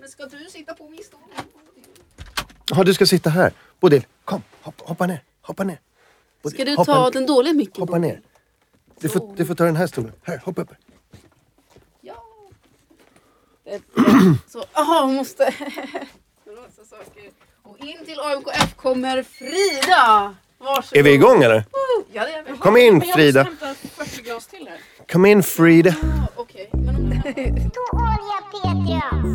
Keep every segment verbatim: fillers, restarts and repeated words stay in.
Men ska du sitta på min stol? Ja, du ska sitta här. Bodil, kom. Hoppa, hoppa ner. Hoppa ner. Bodil, ska du hoppa ta ner. den dåliga micken? Hoppa ner. Du får, du får ta den här stolen. Här, hoppa upp. Ja. Så, aha, måste... Och in till A M K F kommer Frida. Varsågod. Är vi igång eller? Ja, det är vi. Kom in Frida. Jag måste hämta fyrtio glas till här. Kom in Frida. Ah, okej. Men om det här... Dåliga Petra.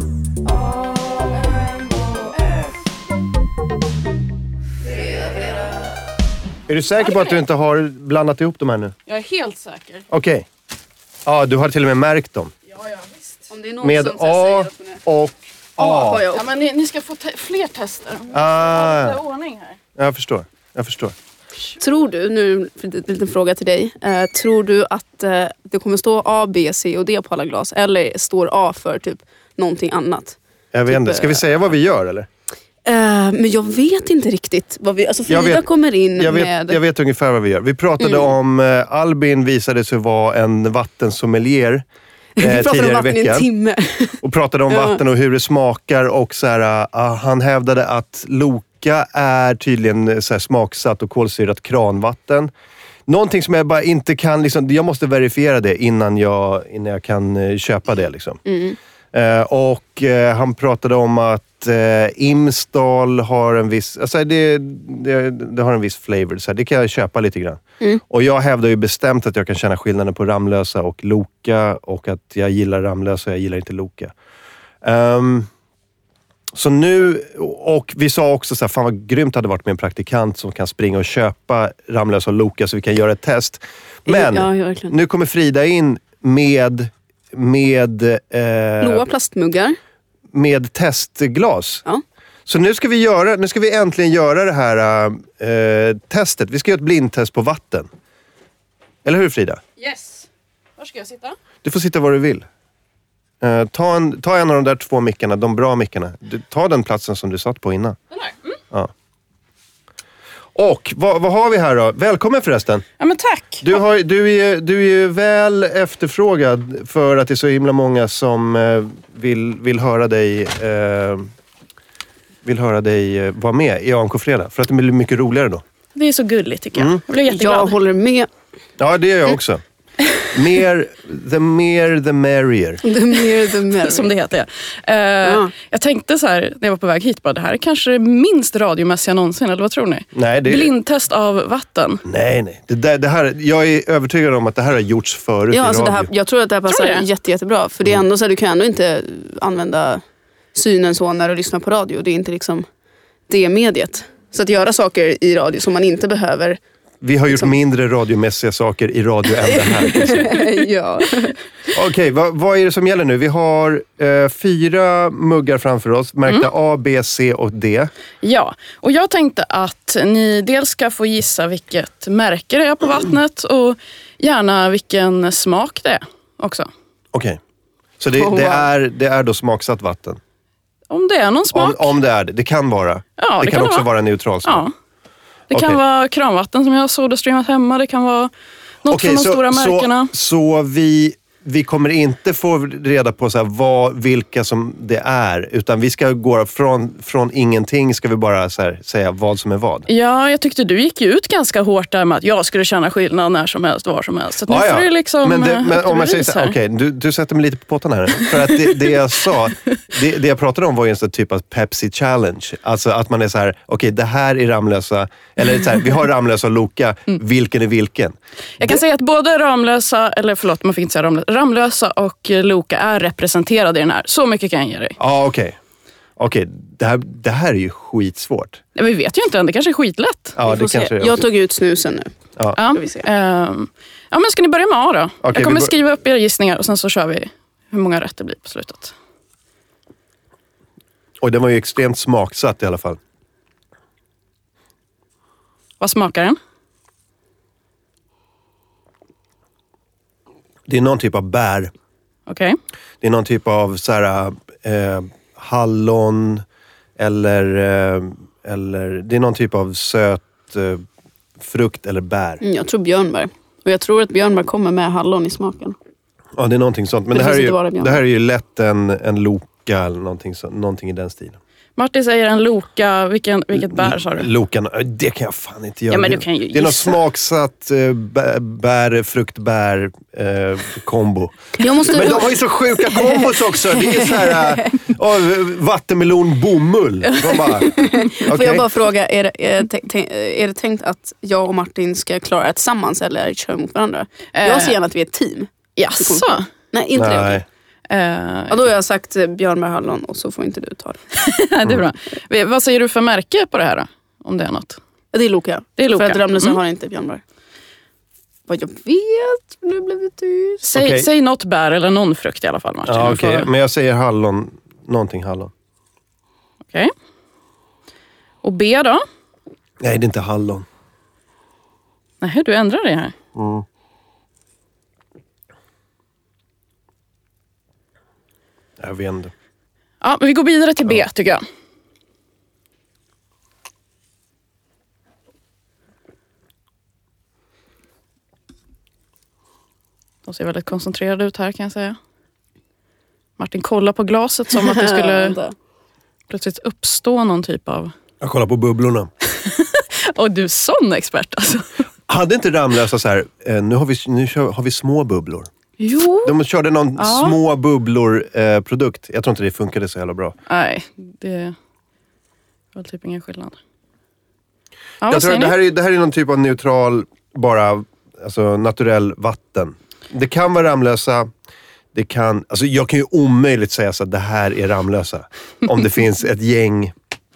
Är du säker på att du inte har blandat ihop de här nu? Jag är helt säker. Okej. Okay. Ja, du har till och med märkt dem. Ja, ja, visst. Om det är någon Med som säger A att hon är... och A. Ja, men ni, ni ska få te- fler tester. Ah. Det är ordning här. Jag förstår. Jag förstår. Tror du, nu en liten fråga till dig. Eh, tror du att eh, det kommer stå A, B, C och D på alla glas? Eller står A för typ någonting annat? Jag vet inte. Ska vi säga vad vi gör eller? Eh, men jag vet inte riktigt vad vi... Alltså Frida vet, kommer in jag vet, med... Jag vet ungefär vad vi gör. Vi pratade Mm. om... Eh, Albin visade sig vara en vattensommelier. Eh, vi pratade tidigare om vatten i en timme. Och pratade om Ja. vatten och hur det smakar. Och så här, uh, han hävdade att Loka är tydligen så här, smaksatt och kolsyrat kranvatten. Någonting som jag bara inte kan... Liksom, jag måste verifiera det innan jag, innan jag kan uh, köpa det. Liksom. Mm. Uh, och uh, han pratade om att uh, Imsdal har en viss... Alltså det, det, det har en viss flavor. Så här, det kan jag köpa lite grann. Mm. Och jag hävdar ju bestämt att jag kan känna skillnaden på Ramlösa och Loka. Och att jag gillar Ramlösa och jag gillar inte Loka. Um, så nu... Och vi sa också så här, fan vad grymt det hade varit med en praktikant som kan springa och köpa Ramlösa och Loka så vi kan göra ett test. Men Ja, verkligen. nu kommer Frida in med... Med... Eh, Blåa plastmuggar. med testglas. Ja. Så nu ska vi göra, nu ska vi äntligen göra det här äh, testet. Vi ska göra ett blindtest på vatten. Eller hur Frida? Yes. Var ska jag sitta? Du får sitta var du vill. Uh, ta, en, ta en av de där två mickarna, de bra mickarna. Du, ta den platsen som du satt på innan. Den här. Mm. Ja. Och vad, vad har vi här då? Välkommen förresten. Ja, men tack. Du, har, du, är, du är ju väl efterfrågad för att det är så himla många som eh, vill, vill höra dig eh, vill höra dig eh, vara med i A M K-fredag. För att det blir mycket roligare då. Det är så gulligt tycker jag. Mm. Jag blir jätteglad. Jag håller med. Ja, det gör jag också. Mer, the mer the merrier. The mer the merrier. Som det heter, ja. Uh, Ja. Jag tänkte så här, när jag var på väg hit, bara, det här är kanske det minst radiomässiga någonsin, eller vad tror ni? Nej, det, Blindtest av vatten. nej, nej. Det där, det här, jag är övertygad om att det här har gjorts förut Ja, i alltså det radio. här, jag tror att det här passar Tror du det? jätte, jättebra. För det är ändå så här, du kan ändå inte använda synen så när du lyssnar på radio. Det är inte liksom det mediet. Så att göra saker i radio som man inte behöver. Vi har gjort mindre radiomässiga saker i radio än det här. Ja. Okej, okay, vad, vad är det som gäller nu? Vi har eh, fyra muggar framför oss. Märkta Mm. A, B, C och D. Ja, och jag tänkte att ni dels ska få gissa vilket märke det är på vattnet och gärna vilken smak det är också. Okej. Okay. Så det, Oh, wow. det, är, det är då smaksatt vatten? Om det är någon Om, smak. om det är det. Det kan vara. Ja, det, det kan, kan också vara. vara neutral smak. Ja. Det Okej. kan vara kranvatten som jag har sodastreamat hemma. Det kan vara något Okej, från de så, stora märkena. Så, så vi, vi kommer inte få reda på så här, vad, vilka som det är. Utan vi ska gå från, från ingenting ska vi bara så här, säga vad som är vad. Ja, jag tyckte du gick ut ganska hårt där med att jag skulle känna skillnad när som helst, var som helst. Så att nu Ja, ja. får du liksom men det, eh, men upp till om man säger bevis så här, här. okej, du, du sätter mig lite på pottan här. För att det, det jag sa, det, det jag pratade om var ju en sån typ av Pepsi challenge. Alltså att man är så här, okej, det här är Ramlösa, eller så här, vi har Ramlösa och Loka, vilken är vilken? Jag kan säga att både Ramlösa, eller förlåt, man fick inte säga Ramlösa, Ramlösa och Loka är representerade i den här. Så mycket kan jag ge dig. Ja, okej. Okej, det här, det här är ju skitsvårt. Ja, vi vet ju inte än, det kanske är skitlätt. Ja, Vi får det kanske se. det är Jag också. tog ut snusen nu. Ja. Ja. Ska vi se. Ehm, ja, men ska ni börja med A då? jag vi kommer bör- skriva upp era gissningar och sen så kör vi hur många rätt det blir på slutet. Och den var ju extremt smaksatt i alla fall. Vad smakar den? Det är någon typ av bär. Okej. Det är någon typ av så här, eh, hallon eller, eh, eller det är någon typ av söt eh, frukt eller bär. Mm, jag tror björnbär. Och jag tror att björnbär kommer med hallon i smaken. Ja, det är någonting sånt. Men Det det, här, finns är inte bara ju, björnbär. det här är ju lätt en, en, lo, Loka eller någonting, så, någonting i den stilen. Martin säger en Loka. Vilken, vilket bär sa du? Loka, det kan jag fan inte göra. Ja, men du kan ju det är något gissa. smaksatt eh, bär, bär, fruktbär eh, kombo. Jag måste... Men de har ju så sjuka kombos också. Det är så här äh, oh, vattenmelon, bomull. De bara, Får okay. jag bara fråga, är det, är, det, tänk- är det tänkt att jag och Martin ska klara det tillsammans eller köra mot varandra? Eh. Jag ser gärna att vi är ett team. Jaså? Nej, inte det. Nej. Eh, Ja, då har jag sagt eh, björnbär hallon och så får inte du ta det. det är bra. Vi- Vad säger du för märke på det här då? Om det är något. Ja, det är Loka. Det är Loka. För att Ramlösa Mm. har inte björnbär. Vad jag vet, nu blev det tyst. Säg, Okej. säg något bär eller någon frukt i alla fall, Martin. Ja, Du okej. får- Men jag säger hallon. Någonting hallon. Okej. Och B då? Nej, det är inte hallon. Nej, du ändrar det här. Mm. Jag vet inte. Ja, men vi går vidare till B tycker jag. De ser väldigt koncentrerade ut här kan jag säga. Martin kollar på glaset som att det skulle Vänta. plötsligt uppstå någon typ av... Jag kollar på bubblorna. Och du är sån expert alltså. Hade inte Ramlösa så här, eh, nu, har vi, nu kör, har vi små bubblor. Jo. De körde någon Ja. små bubblor-produkt. Jag tror inte det funkade så jävla bra. Nej, det var typ ingen skillnad. Ja, Jag vad tror säger att det ni? här, är, det här är någon typ av neutral, bara alltså, naturell vatten. Det kan vara Ramlösa. Det kan, alltså, jag kan ju omöjligt säga så att det här är Ramlösa. Om det finns ett gäng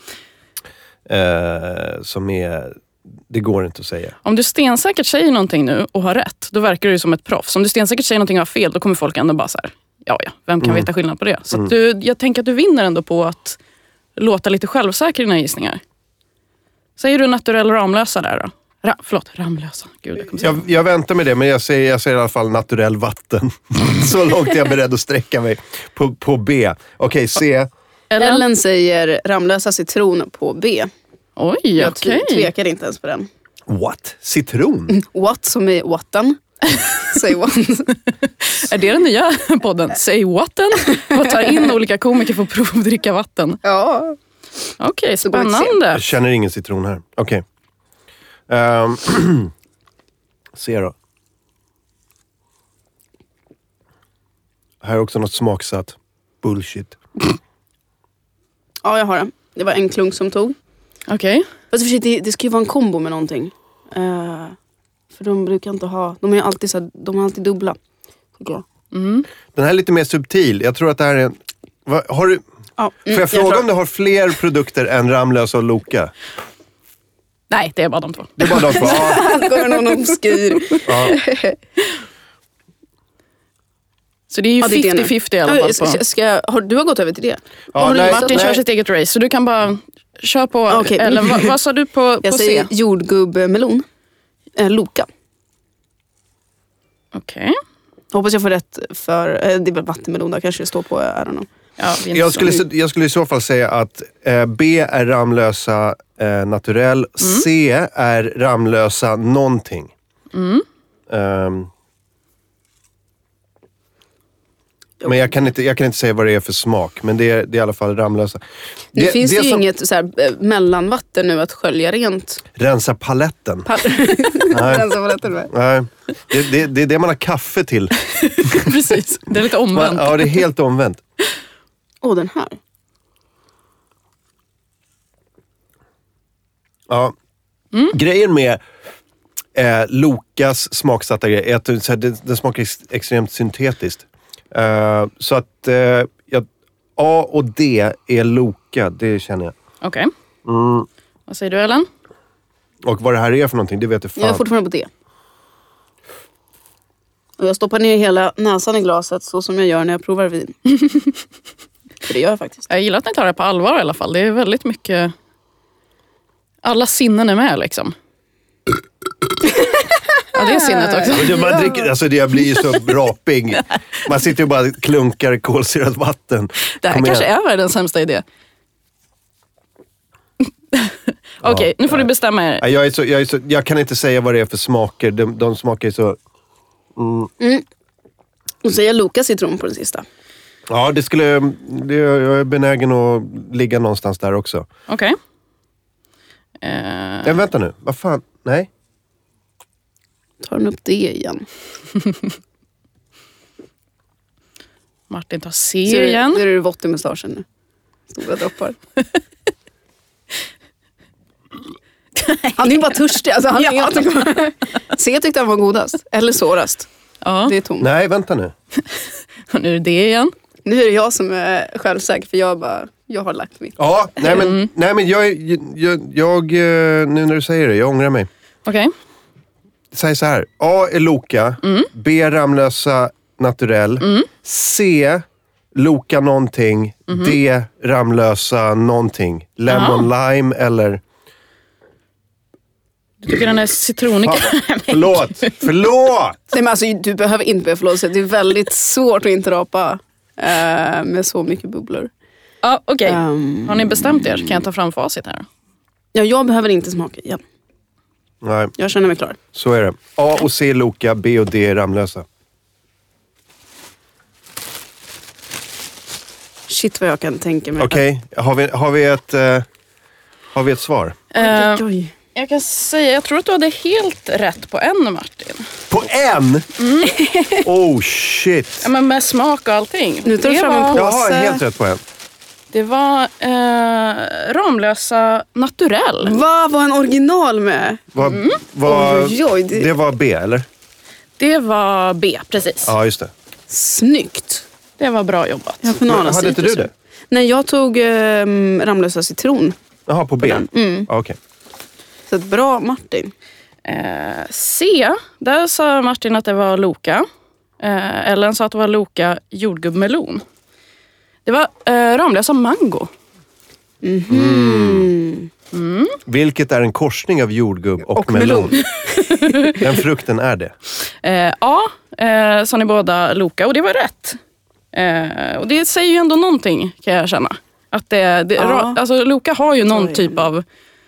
eh, som är... Det går inte att säga. Om du stensäkert säger någonting nu och har rätt, då verkar du som ett proffs. Om du stensäkert säger någonting och har fel, då kommer folk ändå bara så här, ja ja, vem kan Mm. veta skillnad på det? Så att du, jag tänker att du vinner ändå på att låta lite självsäker i dina gissningar. Säger du naturell Ramlösa där då? Ra, förlåt, Ramlösa. Gud, jag kommer säga. Jag, jag väntar med det, men jag säger, jag säger i alla fall naturell vatten. Så långt är jag beredd att sträcka mig på, på B. Okej, C. Ellen? Ellen säger Ramlösa citron på B. Oj, Jag okej. okay. tvekar inte ens på den. What? Citron? What som är whatten. Säg what. Är det den nya podden? Say whatten? Och tar in olika komiker för att provdricka vatten. Ja. Okej, går vi till C. spännande. Jag känner ingen citron här. Okej. Ehm, C då. Här är också något smaksatt. Bullshit. Ja, jag har det. Det var en klunk som tog. Okej. Fast för sig, det, det ska ju vara en kombo med någonting. Uh, för de brukar inte ha... De är alltid, så här, de är alltid dubbla. Tycker jag. Mm. Den här är lite mer subtil. Jag tror att det här är en... Va, har du... Ja, Får jag fråga om du har fler produkter än Ramlösa och Loka? Nej, det är bara de två. Det är bara de två. Ja, Det kommer någon obskyr. ja. Så det är ju Ja, det är det nu. fifty fifty i alla fall. Ska, På. ska, ska, har, du har gått över till det? Ja, har du nej, gissat? Martin nej. kör sitt eget race, så du kan bara köra på. Okej. Eller vad, vad sa du på, på Jag C? säger jordgubbmelon. Eh, Loka. Okej. Hoppas jag får rätt för... Eh, det är väl vattenmelon där kanske det står på. I don't know. Ja, vi är inte Jag så- skulle, jag skulle i så fall säga att eh, B är Ramlösa eh, naturell. C är Ramlösa någonting. Mm. Ehm, men jag kan, inte, jag kan inte säga vad det är för smak. Men det är, det är i alla fall Ramlösa. Det, finns ju som, inget så här, eh, mellanvatten nu att skölja rent. Rensa paletten. Pa- Nej. Rensa paletten med. Nej. Det, det, det är det man har kaffe till. Precis, det är lite omvänt. Ja, det är helt omvänt. Åh, den här. Ja. Grejen med eh, Lokas smaksatta grej är att den, så här, den, den smakar ex, extremt syntetiskt. Eh, så att eh, jag, A och D är Loka, det känner jag. Okej. Mm. Vad säger du, Ellen? Och vad det här är för någonting, det vet jag Jag är fan. fortfarande på D. Och jag stoppar ner hela näsan i glaset så som jag gör när jag provar vin. För det gör jag faktiskt. Jag gillar att ni tar det på allvar i alla fall. Det är väldigt mycket... Alla sinnen är med liksom. Ja, det är sinnet också. Det, man dricker, alltså det jag blir ju så rapig. Man sitter ju bara och klunkar kolsyrat vatten. Det här Kom kanske igen. är världens sämsta idé. Okej, okay, nu får nej. du bestämma er. Nej, Jag, är så, jag, är så, jag kan inte säga vad det är för smaker. De, de smakar ju så... Mm. Och så är jag Loka citron på den sista. Ja, det skulle... Det, jag är benägen att ligga någonstans där också. Okej. Okay. Eh. Nej, vänta nu. Vad fan? Nej. Tar den upp det igen? Martin tar C Så igen. Nu är det vått i mustaschen nu. Stora droppar. Han är ju bara törstig. Alltså, han ja. C tyckte han var godast. Eller sårast. Ja. Det är tomt. Nej, vänta nu. Och nu är det det igen. Nu är det jag som är självsäker. För jag bara, jag har lagt mitt. Ja, nej men, mm. nej, men jag, jag, jag... Nu när du säger det, jag ångrar mig. Okej. Okay. Säg så här. A är Loka. Mm. B Ramlösa naturell. Mm. C Loka någonting. Mm. D Ramlösa någonting. Lemon Aha. lime eller... Du tycker den är citronig? Förlåt, förlåt! Nej, men alltså, du behöver inte be förlåt. Det är väldigt svårt att inte rapa uh, med så mycket bubblor. Ja, okej. Okay. Um, Har ni bestämt er? Kan jag ta fram facit här? Ja, jag behöver inte smaka igen. Nej. Jag känner mig klar. Så är det. A och C Loka, B och D är Ramlösa. Shit vad jag kan tänka mig. Okej, okay. har, vi, har, vi ett, uh, har vi ett svar? Uh, oj, oj. Jag kan säga, jag tror att du hade helt rätt på en, Martin. På en? Mm. Oh shit. Ja, men med smak och allting. Nu tar du fram en påse. Jag har helt rätt på en. Det var eh, Ramlösa naturell. Vad var en original med? Var, mm. var, oj, oj, det... det var B, eller? Det var B, precis. Ja, just det. Snyggt. Det var bra jobbat. Jag Men, hade inte du det? Nej, jag tog eh, Ramlösa citron. Jaha, på B? På mm. ah, okej. Okay. Så ett bra Martin. Eh, C, där sa Martin att det var Loka. Eh, Ellen sa att det var Loka jordgubbmelon. Det var eh, Ramlösa mango. Mm-hmm. Mm. Mm. Vilket är en korsning av jordgubb och, och melon. melon. Den frukten är det. Eh, ja, eh, sa ni båda Loka och det var rätt. Eh, och det säger ju ändå någonting, kan jag känna. Att det, det, ja. Alltså Loka har ju någon typ av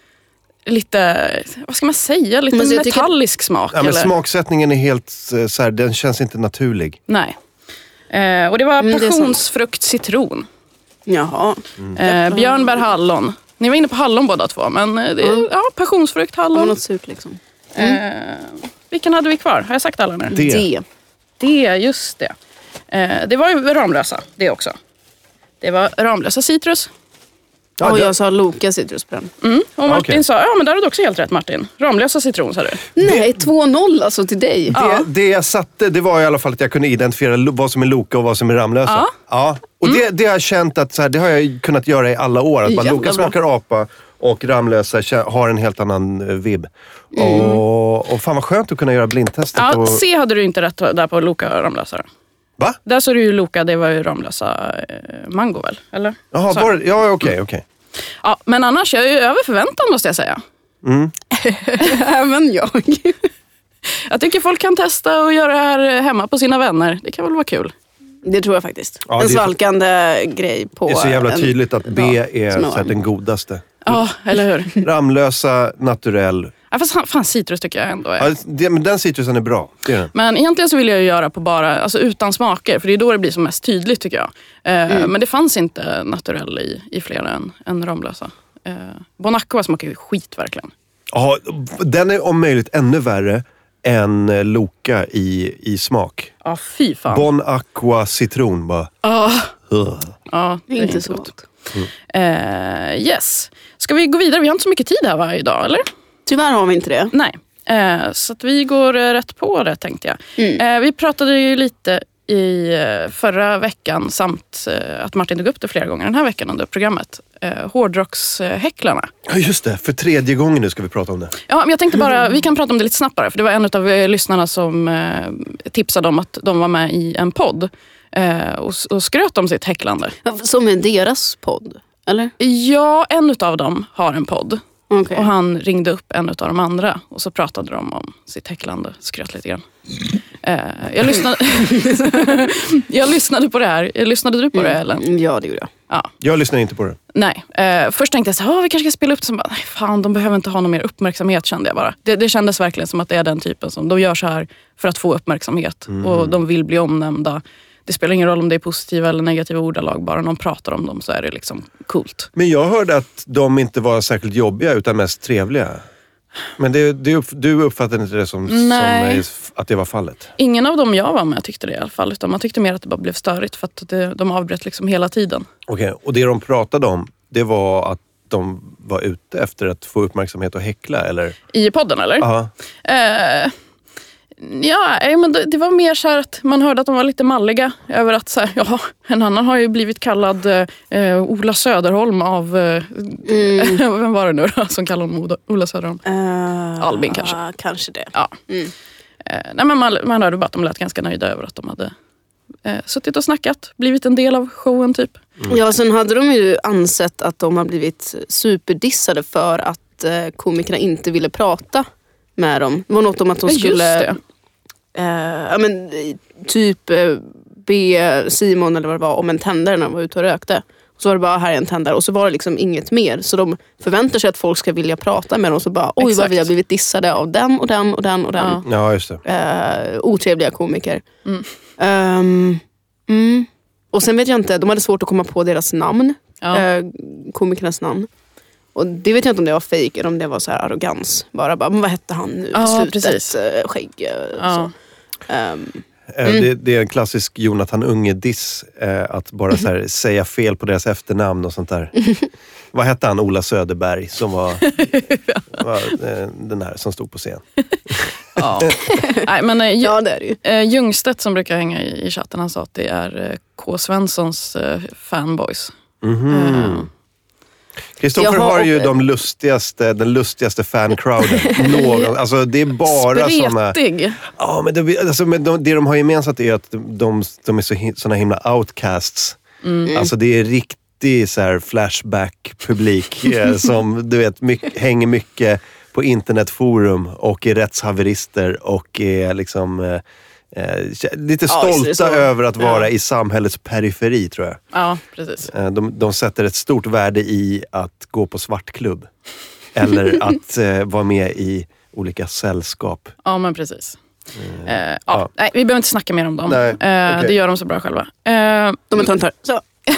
lite, vad ska man säga, lite men metallisk tycker... smak. Ja, men eller? Smaksättningen är helt så här, den känns inte naturlig. Nej. Eh, och det var mm, passionsfrukt citron. Jaha. Mm. Eh, björnbär hallon. Ni var inne på hallon båda två, men det, mm. ja, passionsfrukt hallon. Ja, något surt liksom. Mm. Eh, vilken hade vi kvar? Har jag sagt alla nu? D. D. D, just det. Eh, det var ju Ramlösa, det också. Det var Ramlösa citrus. Ja, och jag sa Loka citrus på den. Mm. Och Martin okay. sa, ja men där har du också helt rätt Martin. Ramlösa citron sa du. Nej, två noll alltså till dig. Det, ja. det jag satte, det var i alla fall att jag kunde identifiera vad som är Loka och vad som är Ramlösa. Ja. Ja. Och mm. det, det har jag känt att så här, det har jag kunnat göra i alla år. Att bara Loka smakar apa och Ramlösa har en helt annan vibb. Mm. Och, och fan vad skönt att kunna göra blindtestet. Ja, och... C hade du inte rätt där på Loka och Ramlösa. Va? Där såg du ju Loka, det var ju Ramlösa eh, mango väl? Eller? Jaha, var det? Ja okej, okay, okej. Okay. Ja, men annars jag är ju över förväntan måste jag säga. Mm. Även jag. Jag tycker folk kan testa och göra det här hemma på sina vänner. Det kan väl vara kul. Det tror jag faktiskt. Ja, en svalkande så, grej på... Det är så jävla en, tydligt att B ja, är så här, den godaste. Ja, eller hur? Ramlösa, naturell. Ja, fast fan, citrus tycker jag ändå är. Ja, det, men den citrusen är bra. Det är den. Men egentligen så vill jag ju göra på bara, alltså utan smaker. För det är då det blir som mest tydligt tycker jag. Eh, mm. Men det fanns inte naturell i, i fler än, än Ramlösa. Eh, Bon Aqua smakar ju skit verkligen. Ja, den är om möjligt ännu värre än Loka i, i smak. Ja, fy fan. Bon Aqua citron bara. Oh. Uh. Ja, det är, det är inte så gott. Mm. Eh, yes. Ska vi gå vidare? Vi har inte så mycket tid här varje dag, eller? Tyvärr har vi inte det. Nej, eh, så att vi går eh, rätt på det tänkte jag. Mm. Eh, vi pratade ju lite i eh, förra veckan samt eh, att Martin tog upp det flera gånger den här veckan under programmet. Eh, hårdrockshäcklarna. Ja just det, för tredje gången nu ska vi prata om det. Ja, men jag tänkte bara, vi kan prata om det lite snabbare. För det var en av eh, lyssnarna som eh, tipsade om att de var med i en podd. Eh, och, och skröt om sitt häcklande. Som är deras podd, eller? Ja, en av dem har en podd. Okay. Och han ringde upp en av de andra. Och så pratade de om sitt häcklande. Skröt lite grann. Eh, jag, lyssnade jag lyssnade på det här. Lyssnade du på mm. det, Ellen? Ja, det gjorde jag. Ja. Jag lyssnar inte på det. Nej. Eh, först tänkte jag så här, vi kanske ska spela upp det. Som bara, nej fan, de behöver inte ha någon mer uppmärksamhet, kände jag bara. Det, det kändes verkligen som att det är den typen som de gör så här för att få uppmärksamhet. Mm. Och de vill bli omnämnda. det spelar ingen roll om det är positiva eller negativa ordalag. Bara någon pratar om dem så är det liksom coolt. Men jag hörde att de inte var särskilt jobbiga utan mest trevliga. Men det, det, du uppfattade inte det som, som att det var fallet? Ingen av dem jag var med tyckte det i alla fall. Utan man tyckte mer att det bara blev störigt för att det, de avbröt liksom hela tiden. Okej, okay. Och det de pratade om, det var att de var ute efter att få uppmärksamhet och häckla, eller? I podden, eller? Ja. Eh, ja, men det, det var mer så här att man hörde att de var lite malliga över att så här, ja, en annan har ju blivit kallad eh, Ola Söderholm av eh, mm. vem var det nu då, som kallade honom Ola Söderholm? Uh, Albin kanske. Uh, kanske det. Ja. Mm. Eh, nej, men man, man hörde bara att de lät ganska nöjda över att de hade eh, suttit och snackat, blivit en del av showen typ. Mm. Ja, sen hade de ju ansett att de har blivit superdissade för att eh, komikerna inte ville prata med dem. Det var något om att de ja, skulle eh, ja, men, typ eh, be Simon eller vad det var om en tändare när de var ute och rökte. Så var det bara, här är en tändare. Och så var det liksom inget mer. Så de förväntar sig att folk ska vilja prata med dem. Och så bara, oj vad vi har blivit dissade av den och den och den och den. Ja, ja just det. Eh, otrevliga komiker. Mm. Um, mm. Och sen vet jag inte, de hade svårt att komma på deras namn. Ja. Eh, komikernas namn. Och det vet jag inte om det var fake eller om det var så här arrogans. Bara, bara men vad hette han nu? Ja, slutet, precis. Eh, skägg. Ja. Så. Um, Mm. Det, det är en klassisk Jonathan Unge-diss eh, att bara så här, säga fel på deras efternamn och sånt där. Vad hette han? Ola Söderberg som var, var eh, den här som stod på scen. Ja. Nej, men, eh, ja, det är det ju. Eh, Ljungstedt som brukar hänga i, i chatten, han sa att det är eh, K. Svenssons eh, fanboys. Mm-hmm. Eh. Kristoffer har ju de lustigaste, den lustigaste fancrowden. Någon, alltså det är bara såna. Ja, men det, alltså, men de, det de har gemensamt är att de, de, de är så, såna himla outcasts. Mm. Alltså det är riktig så här flashback-publik eh, som du vet mycket, hänger mycket på internetforum och är rättshaverister och är liksom eh, Eh, lite stolta ja, över att vara ja. i samhällets periferi, tror jag. Ja, precis. Eh, de, de sätter ett stort värde i att gå på svartklubb. Eller att eh, vara med i olika sällskap. Ja, men precis. Eh, eh, ja. Ja. Nej, vi behöver inte snacka mer om dem. Nej, eh, okay. Det gör de så bra själva. Eh, de är töntar. Så.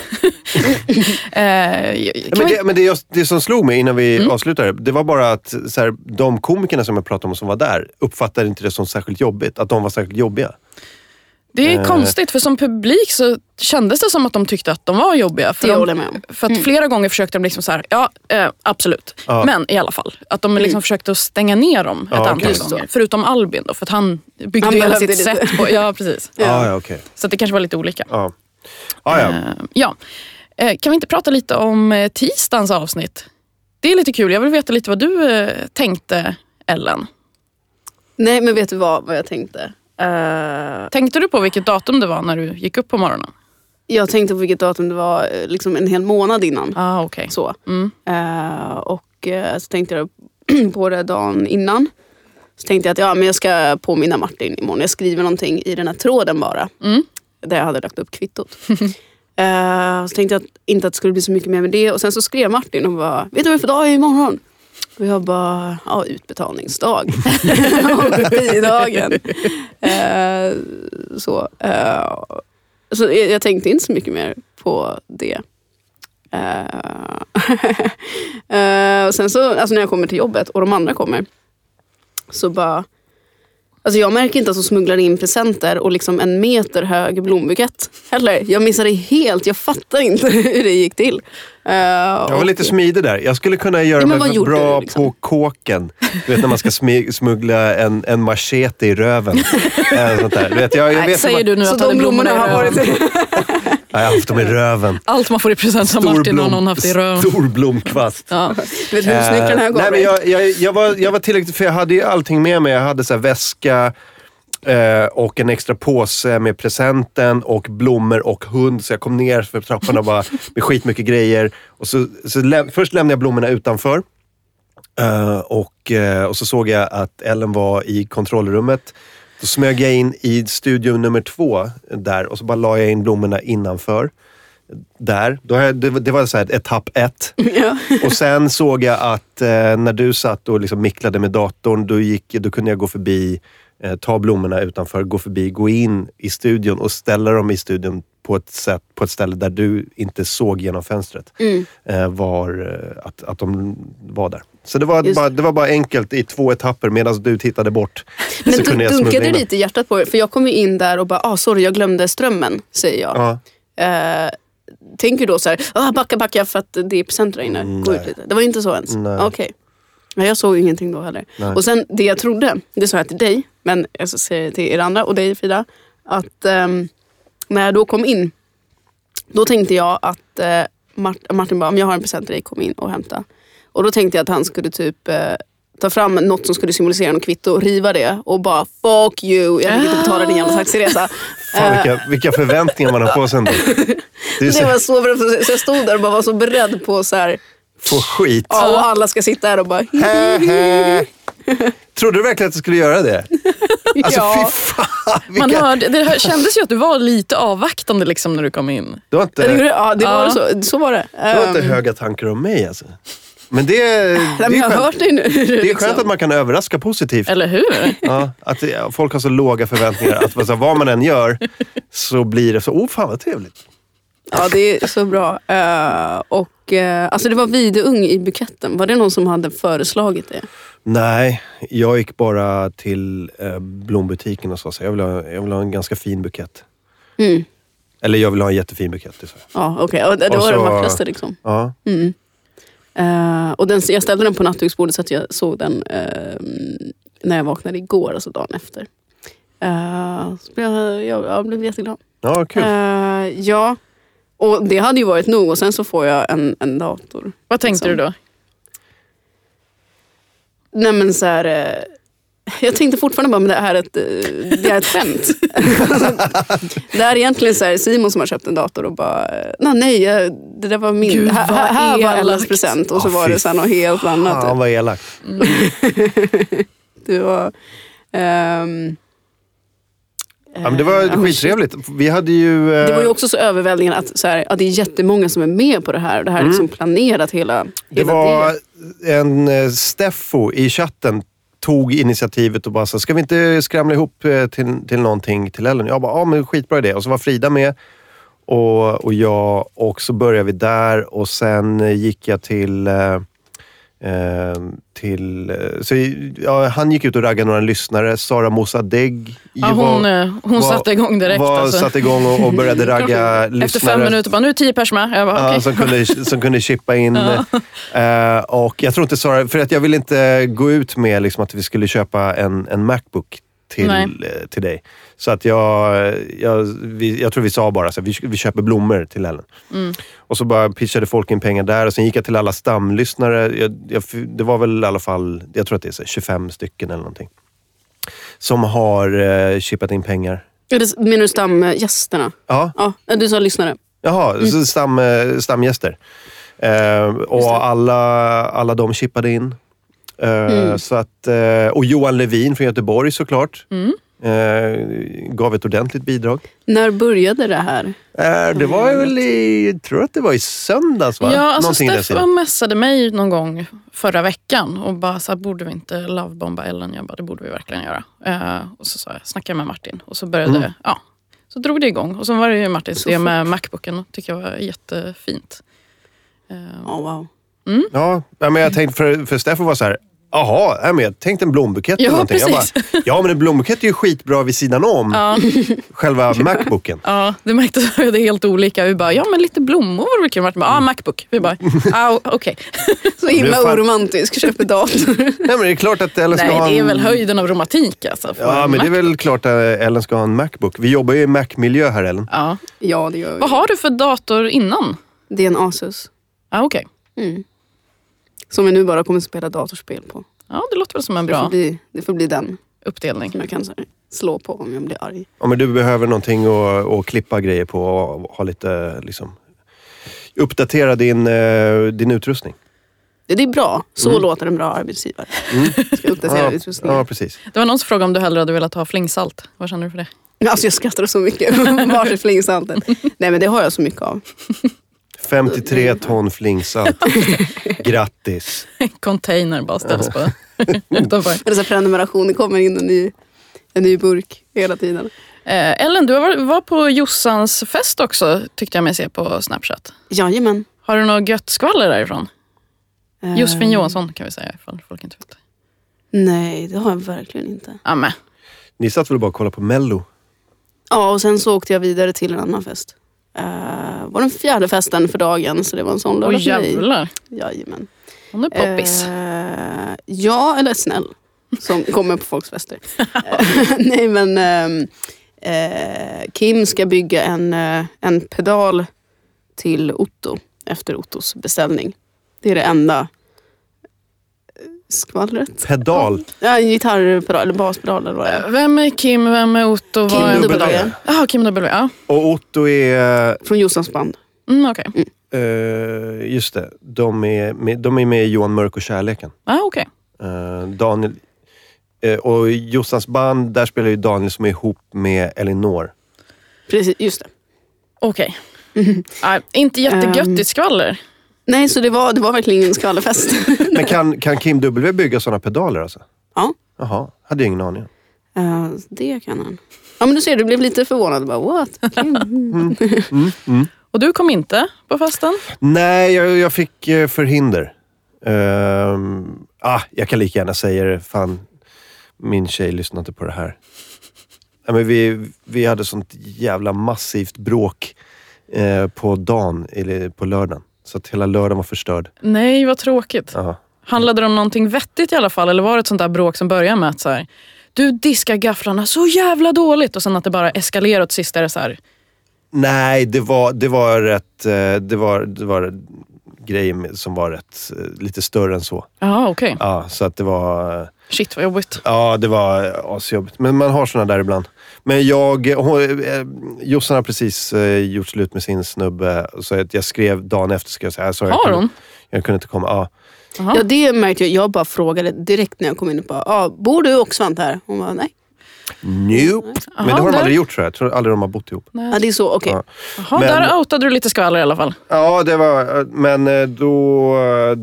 eh, men det, men det, just, det som slog mig innan vi mm. avslutade, det var bara att så här, de komikerna som jag pratade om som var där uppfattade inte det som särskilt jobbigt, att de var särskilt jobbiga. Det är eh. konstigt, för som publik så kändes det som att de tyckte att de var jobbiga. För, det de, med om. för att mm. flera gånger försökte de liksom så här, ja eh, absolut, ja. men i alla fall. Att de liksom mm. försökte att stänga ner dem ett ja, antal okay. gånger. Förutom Albin då, för att han byggde han hela sitt sätt på, ja precis. Ja. Ja, ja, okay. Så att det kanske var lite olika. Ja. Ah, ja. Eh, ja. Kan vi inte prata lite om tisdagens avsnitt? Det är lite kul. Jag vill veta lite vad du eh, tänkte, Ellen. Nej, men vet du vad, vad jag tänkte? Uh... Tänkte du på vilket datum det var när du gick upp på morgonen? Jag tänkte på vilket datum det var liksom en hel månad innan. Ah, okay. Så. Mm. Uh, och uh, så tänkte jag på det dagen innan. Så tänkte jag att ja, men jag ska påminna Martin imorgon. Jag skriver någonting i den här tråden bara. Mm. Där jag hade lagt upp kvittot. Uh, så tänkte jag att, inte att det skulle bli så mycket mer med det. Och sen så skrev Martin och bara, vet du vad för dag är imorgon? Och jag bara, ja, utbetalningsdag. Bidagen. uh, så uh, så jag, jag tänkte inte så mycket mer på det. Uh, uh, och sen så, alltså när jag kommer till jobbet och de andra kommer, så bara, alltså jag märker inte att de smugglar in presenter och liksom en meter hög blombukett. Eller, jag missade helt. Jag fattar inte hur det gick till. Uh, jag var och... lite smidig där. Jag skulle kunna göra ja, mig bra du, liksom? På kåken. Du vet när man ska smuggla en, en machete i röven. äh, sånt där. Du vet, jag, jag Nej, vet säger man... du nu så att de blommorna har varit i jag har haft dem i röven. Allt man får i present av Martin har någon haft i röven. Stor blomkvast. Ja. Vet du hur snickaren här går? Nej, men jag, jag, jag, var, jag var tillräckligt, för jag hade ju allting med mig. Jag hade så här väska eh, och en extra påse med presenten och blommor och hund. Så jag kom ner för trapporna bara med skitmycket grejer. Och så, så läm- först lämnade jag blommorna utanför. Uh, och, uh, och så såg jag att Ellen var i kontrollrummet. Då smög jag in i studio nummer två där och så bara la jag in blommorna innanför. Där. Då jag, det, det var så här etapp ett. Ja. Och sen såg jag att eh, när du satt och liksom micklade med datorn, då, gick, då kunde jag gå förbi eh, ta blommorna utanför, gå förbi, gå in i studion och ställa dem i studion på ett sätt, på ett ställe där du inte såg genom fönstret. Mm. Eh, var eh, att, att de var där. Så det var, bara, det var bara enkelt i två etapper medan du tittade bort. Men så du, kunde jag dunkade in. lite i hjärtat på det. För jag kom ju in där och bara, ah sorry jag glömde strömmen, säger jag. Ja. Eh, tänker då så här, ah, backa backa för att det är presenter där inne. Mm, Gå ut lite. Det var inte så ens. Nej. Okej. Okay. Men jag såg ingenting då heller. Nej. Och sen det jag trodde, det sa jag till dig, men jag ska säga till er andra och dig Frida, att um, när jag då kom in, då tänkte jag att uh, Mart- Martin bara, om jag har en present till dig, kom in och hämta. Och då tänkte jag att han skulle typ uh, ta fram något som skulle symbolisera något kvitto och riva det och bara fuck you, jag vill inte betala din jävla taxiresa. Fan, vilka, vilka förväntningar man har på sig ändå. Det, är så, Det var så bra, så jag stod där och bara var så beredd på så här. få skit. Ja, och alla ska sitta här och bara Hä, hä. Trodde du verkligen att du skulle göra det? Alltså ja. fy fan. Vilka... Man hörde, det kändes ju att du var lite avvaktande liksom när du kom in. Du har inte, Det gjorde- Ja, det var Ja. så, så var det. du har inte Um, höga tankar om mig alltså. Men det, är- det, nej, men jag är har skönt, hört dig nu. det är skönt att man kan överraska positivt. Eller hur? Ja, att det- folk har så låga förväntningar att vad, så, vad man än gör så blir det så, oh fan vad trevligt. Ja, det är så bra. Uh, och uh, alltså det var vidung i buketten. Var det någon som hade föreslagit det? Nej, jag gick bara till eh, blombutiken och sa så jag vill, ha, jag vill ha en ganska fin bukett. Mm. Eller jag vill ha en jättefin bukett. Det, så. Ja, okej. Okay. Det, det Och var så- det vackraste liksom. Ja. Mm. Uh, och den, jag ställde den på nattduksbordet så att jag såg den uh, när jag vaknade igår, alltså dagen efter. Uh, så blev jag, jag, jag blev jätteglad. Ja, kul. Uh, ja, och det hade ju varit nog och sen så får jag en, en dator. Vad tänkte Liksom. du då? Nej men så här, eh, jag tänkte fortfarande bara, men det här är ett, eh, det är ett skämt. Det är egentligen så här, Simon som har köpt en dator och bara, eh, nej, nej jag- det där var min, Gud, här, vad här var elakt. Ellas present och så Ah, var fy det sen något helt annat. Han var elak. Det var, ehm, Ja, men det var eh, skittrevligt. Vi hade ju... eh, Det var ju också så överväldigande att, så här, att det är jättemånga som är med på det här. Det här är liksom planerat hela, Mm. Det hela var det. en eh, Steffo i chatten tog initiativet och bara så, ska vi inte skramla ihop eh, till, till någonting till Ellen? Jag bara, ja men skitbra idé. Och så var Frida med och, och jag och så började vi där och sen eh, gick jag till... Eh, eh, till eh, så, ja, han gick ut och raggade några lyssnare. Sara Mossadegh Ja, hon eh, hon var- satte igång direkt. var, Alltså. satte igång och, och började ragga lyssnare. Efter fem minuter bara, nu är tio pers med. Jag bara, Ja, okej. som, kunde, som kunde chippa in. Eh, och jag tror inte Sara, för att jag ville inte gå ut med liksom, att vi skulle köpa en, en Macbook till, Nej. eh, till dig. Så att jag, jag, vi, jag tror vi sa bara så här, vi, vi köper blommor till Ellen. Mm. Och så bara pitchade folk in pengar där och sen gick jag till alla stamlyssnare. Jag, jag, det var väl i alla fall, jag tror att det är så här, tjugofem stycken eller någonting. Som har eh, chippat in pengar. Är det- Menar du stamgästerna? Ja. Ja, du sa lyssnare. Jaha, så stam, eh, stamgäster. Eh, och alla, alla de chippade in. Eh, Mm. så att, eh, och Johan Levin från Göteborg såklart. Mm. Eh, gav ett ordentligt bidrag. När började det här? Eh, det var väl i, jag tror att det var i söndags va? Ja, alltså Någonting i den stilen. Stefan messade mig någon gång förra veckan och bara så här, borde vi inte lovebomba Ellen? Jag bara, det borde vi verkligen göra. Eh, och så sa jag, snackade jag med Martin och så började, Mm. ja, så drog det igång. Och så var det ju Martins Så det fort. med Macbooken och tycker jag var jättefint. Eh, Oh, wow. Ja, men jag tänkte för, för Steffo var så här. Jaha, ja, men jag tänkte en blombukett Ja, eller någonting. Jag bara, precis. ja, men en blombukett är ju skitbra vid sidan om ja, själva Macbooken. ja, det märktes att vi hade helt olika. Vi bara, ja men lite blommor vore väl kul. Martin bara, ja Macbook. Vi bara, ja okej. Så himla Men fan- oromantisk, köper dator. Nej, men det är klart att Ellen ska Nej, ha en... det är väl höjden av romantik alltså. för Ja, men det är Mac. väl klart att Ellen ska ha en Macbook. Vi jobbar ju i Mac-miljö här, Ellen. Ja. Ja, det gör vi. Vad har du för dator innan? Det är en Asus. Ja, okej. Mm. Som jag nu bara kommer att spela datorspel på. Ja, det låter väl som en Det får bra bli, det får bli den uppdelning. som jag kan så här, slå på om jag blir arg. Ja, men du behöver någonting att, att klippa grejer på och ha lite, liksom... Uppdatera din, eh, din utrustning. Det, det är bra. Så Mm. låter en bra arbetsgivare. Ska uppdatera Ja, utrustningen. ja, precis. Det var någon som frågade om du hellre hade velat ha flingsalt. Vad känner du för det? Alltså jag skrattar så mycket. Vart är flingsalten? Nej men det har jag så mycket av. femtiotre ton flingsalt. Grattis. Container bara ställs på utanför. Eller så här prenumeration, det kommer in en ny en ny burk hela tiden. Eh, Ellen, du var, var på Jossans fest också, tyckte jag mig se på Snapchat. Jajamän. Har du något gött skvaller därifrån? Eh, Josefin Johansson kan vi säga ifall folk inte vet. Nej, det har jag verkligen inte. Amen. Ni satt väl bara och kollade på Mello? Ja, och sen så åkte jag vidare till en annan fest. Uh, var den fjärde festen för dagen, så det var en sån lördag Åh för mig. jävlar. Jajamän. Hon är poppis. Uh, ja, eller snäll. Som kommer på folks fester. uh, nej, men uh, uh, Kim ska bygga en, uh, en pedal till Otto efter Ottos beställning. Det är det enda skvallret. Pedal? Ja, en gitarrpedal eller baspedal eller vad det är. Vem är Kim, vem är Otto? Kim Vad är W. Jaha, Kim W. Ja. Och Otto är... Från Jossans band. Mm, okej. Mm. Uh, just det. De är, med, de är med i Johan Mörk och kärleken. Ah, okej. Uh, Daniel... Uh, och Jossans band, där spelar ju Daniel som är ihop med Elinor. Precis, just det. Okej. Ah, inte jättegöttigt skvaller. Nej, så det var, det var verkligen ingen skvallerfest. Men kan, kan Kim W bygga sådana pedaler alltså? Ja. Jaha, hade jag ingen aning om. Uh, det kan han. Ja, men du ser, du blev lite förvånad. Bara, what? Mm. Mm, mm. Och du kom inte på festen? Nej, jag, jag fick eh, förhinder. Uh, ah, jag kan lika gärna säga det. Fan, min tjej lyssnade inte på det här. Ja, men vi, vi hade sånt jävla massivt bråk eh, på dagen, eller på lördagen. Så att hela lördagen var förstörd. Nej, vad tråkigt. Ja. Handlade det om någonting vettigt i alla fall? Eller var det ett sånt där bråk som börjar med att så här, du diskar gafflarna så jävla dåligt, och sen att det bara eskalerar åt sist är det så här. Nej, det var, det var rätt... eh, Det var, det var grejer som var rätt eh, lite större än så. Jaha, okej. Ja, så att det var... eh, Shit, vad jobbigt. Ja, det var asjobbigt. Men man har såna där ibland. Men jag... hon- eh, Jossan har precis eh, gjort slut med sin snubbe. Så att jag skrev dagen efter. Ska jag säga, sorry, jag Har kunde- hon? Jag kunde inte komma. Ja. Jaha. Ja, det märkte jag. Jag bara frågade direkt när jag kom in på, ja, bor du och Svante här? Hon var nej. Nope. Men det har de där- aldrig gjort, tror jag. Jag tror aldrig de har bott ihop. Ja, det är så, okej. Ja. Jaha, Men- där outade du lite skvaller i alla fall. Ja, det var... Men eh, då...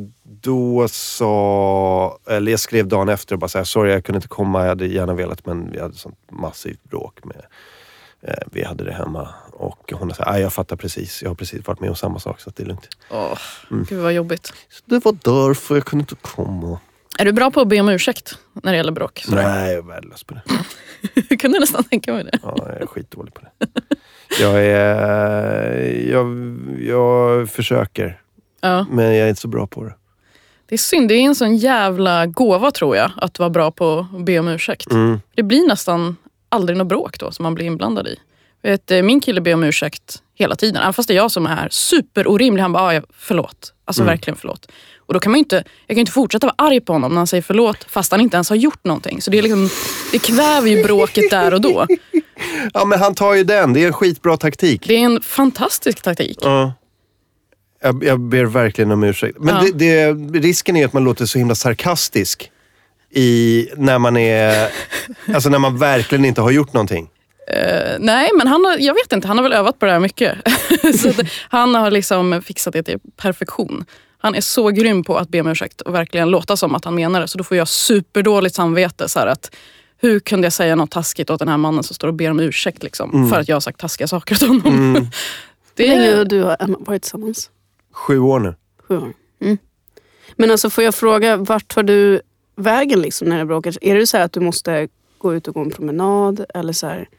Då sa... Eller jag skrev dagen efter och bara så här, sorry, jag kunde inte komma. Jag hade gärna velat, men vi hade sånt massivt bråk med... Eh, vi hade det hemma. Och hon sa, jag fattar precis. Jag har precis varit med om samma sak, så att det är lugnt. Åh, gud vad jobbigt. Så det var därför jag kunde inte komma. Är du bra på att be om ursäkt när det gäller bråk? Så Nej, jag är värdelös på det. jag kunde nästan tänka mig det. Ja, jag är skitdålig på det. Jag är... Jag, jag försöker. Ja. Men jag är inte så bra på det. Det är synd, det är en sån jävla gåva tror jag, att vara bra på att be om ursäkt. Mm. Det blir nästan aldrig något bråk då som man blir inblandad i. Vet, eh, min kille ber om ursäkt hela tiden, även fast det är jag som är superorimlig. Han bara, ah, ja, förlåt. Alltså Mm. verkligen förlåt. Och då kan man ju inte, jag kan ju inte fortsätta vara arg på honom när han säger förlåt fast han inte ens har gjort någonting. Så det är liksom, det kväver ju bråket där och då. Ja, men han tar ju den. Det är en skitbra taktik. Det är en fantastisk taktik. Ja. Jag, jag ber verkligen om ursäkt. Men Ja. det, det, risken är att man låter så himla sarkastisk i, när man är... Alltså när man verkligen inte har gjort någonting. Uh, nej, men han har, jag vet inte, han har väl övat på det här mycket. Så att han har liksom fixat det till perfektion. Han är så grym på att be om ursäkt och verkligen låta som att han menar det. Så då får jag superdåligt samvete. Så här att, hur kunde jag säga något taskigt åt den här mannen som står och ber om ursäkt liksom, Mm. för att jag har sagt taskiga saker åt honom. Mm. Det Hur länge är, har du och Emma varit tillsammans? Sju år nu. Sju år. Mm. Men alltså, får jag fråga, vart tar du vägen liksom när det bråkar? Är det så här att du måste gå ut och gå en promenad? Eller så här,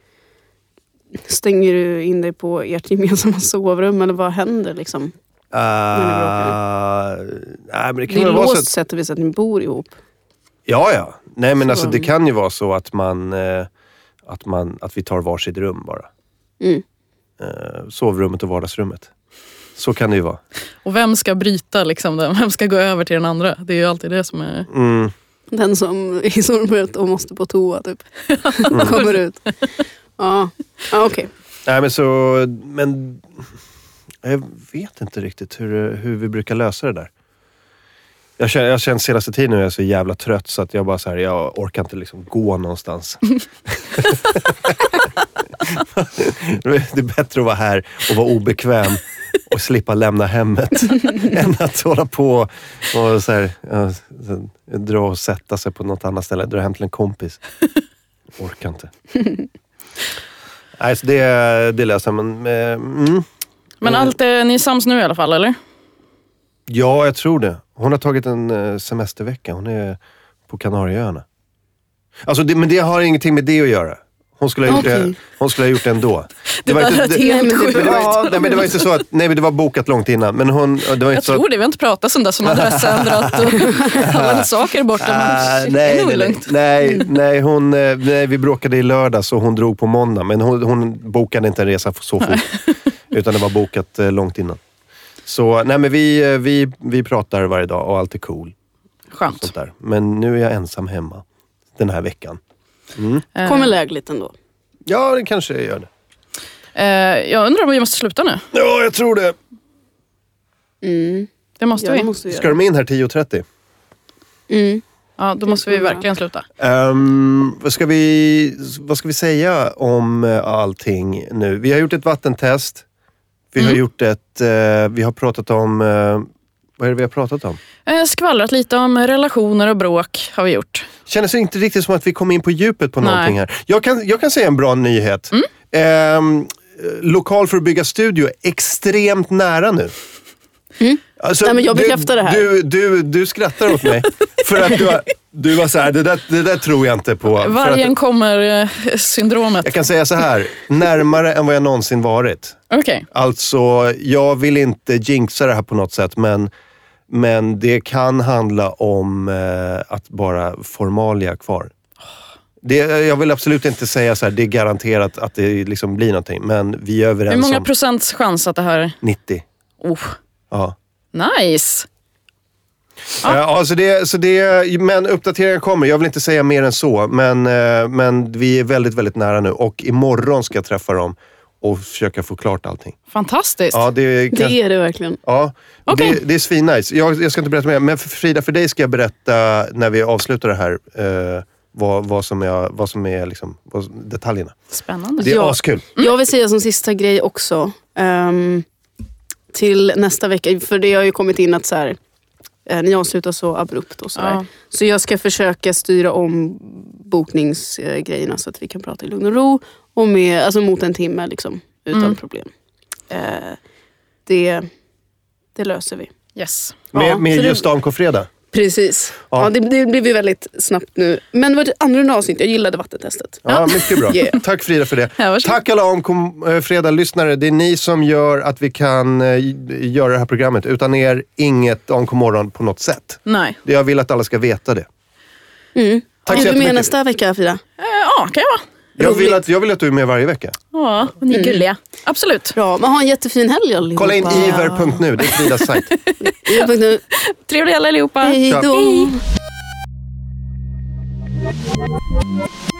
stänger du in dig på ert gemensamma sovrum? Eller vad händer liksom? Uh, ni bråkar? nej, men det Det kan är väl vara så låst att, sätt och vis att ni bor ihop. Ja, ja. Nej, men Så- alltså det kan ju vara så att man... Eh, att, man att vi tar varsitt rum bara. Mm. Eh, sovrummet och vardagsrummet. Så kan det ju vara. och vem ska bryta liksom det? Vem ska gå över till den andra? Det är ju alltid det som är... Mm. Den som är i sovrummet och måste på toa typ. Kommer ut. Ja, ja okej. Nej, men så... Men... Jag vet inte riktigt hur, hur vi brukar lösa det där. Jag känner, jag känner senaste tiden nu är jag så jävla trött så att jag bara så här, jag orkar inte liksom gå någonstans. Det är bättre att vara här och vara obekväm och slippa lämna hemmet än att hålla på och så här, ja, så, dra och sätta sig på något annat ställe, dra hem till en kompis. Orkar inte. Nej, så det, det läser jag. Men, eh, mm. Men allt är ni sams nu i alla fall, eller? Ja, jag tror det. Hon har tagit en eh, semestervecka. Hon är på Kanarieöarna. Alltså, det, men det har ingenting med det att göra. Hon skulle ha gjort, Okay. det, hon skulle ha gjort det ändå. Det var helt sjukt. Men det var, nej, men det var inte så att, nej, men det var bokat långt innan. Men hon, det var inte Jag så tror att, det, vi har inte pratat sånt där som adressändrat och alla saker är borta. Ah, Men nej, det är nog nej, lugnt. nej, nej, hon, eh, nej, vi bråkade i lördags och hon drog på måndag. Men hon, hon bokade inte en resa så fort. Utan det var bokat eh, långt innan. Så nej, men vi, eh, vi, vi pratar varje dag och allt är cool. Skönt. Sånt där. Men nu är jag ensam hemma den här veckan. Mm. Kommer lägligt ändå. Ja, det kanske jag gör det. Eh, jag undrar om vi måste sluta nu. Ja, jag tror det. Mm. Det måste Ja, vi. det måste vi Ska göra. de in här tio trettio? Mm. Ja, då måste vi verkligen sluta. Um, vad, ska vi, vad ska vi säga om uh, allting nu? Vi har gjort ett vattentest. Vi Mm. har gjort ett... Uh, vi har pratat om... Uh, vad är det vi har pratat om? Eh, skvallrat lite om relationer och bråk har vi gjort. Känns det inte riktigt som att vi kom in på djupet på Nej. någonting här. Jag kan, jag kan säga en bra nyhet. Mm. Um, lokal för att bygga studio är extremt nära nu. Mm. Alltså, Nej, men jag du- bekräftar det här. Du, du, du skrattar åt mig. För att du, var- du var så här, det där, det där tror jag inte på. För Vargen att, kommer eh, syndromet. jag kan säga så här, närmare än vad jag någonsin varit. Okej. Alltså, jag vill inte jinxa det här på något sätt, men, men det kan handla om eh, att bara formalia kvar. Det, jag vill absolut inte säga så här, det är garanterat att det liksom blir någonting, men vi är överens Hur många om procents chans att det här... nittio. Oh, Ja. nice! Ja. Ja, så det, så det, men uppdateringen kommer. Jag vill inte säga mer än så. Men, eh, men vi är väldigt, väldigt nära nu. Och imorgon ska jag träffa dem och försöka få klart allting. Fantastiskt. Ja, det, kan, Det är det verkligen. ja, Okej. det, det är svinnice. Jag, jag ska inte berätta mer. Men för Frida, för dig ska jag berätta när vi avslutar det här. Eh, vad, vad som är, vad som är liksom, vad, detaljerna. Spännande. Det är Ja. askul. Jag vill säga som sista grej också. ehm, till nästa vecka. För det har ju kommit in att så här, eh, ni avslutar så abrupt och sådär. Ja. Så jag ska försöka styra om bokningsgrejerna så att vi kan prata i lugn och ro. Och med, alltså mot en timme liksom. Utan Mm. problem. Eh, det, det löser vi. Yes. Med, Ja, med så det- just A M K-fredag. Precis. Ja. Ja. det, det blev ju väldigt snabbt nu. Men det var ett andra avsnitt. Jag gillade vattentestet. Ja, mycket bra. Yeah. Tack Frida för det. Ja, varsågod. Tack alla A M K-fredag-lyssnare. Det är ni som gör att vi kan eh, göra det här programmet. Utan er, inget A M K-morgon på något sätt. Nej. Det jag vill att alla ska veta det. Mm. Tack så är du med jättemycket. nästa vecka, Frida? Eh, ja, kan jag vara. Jag vill, Roligt. att, jag vill att du är med varje vecka. Ja, ni är gulliga. Absolut. Bra, men ha en jättefin helg allihopa. Kolla in iver punkt nu, det är Fridas sajt. iver punkt nu. Trevlig helg allihopa. Hej då. Tja.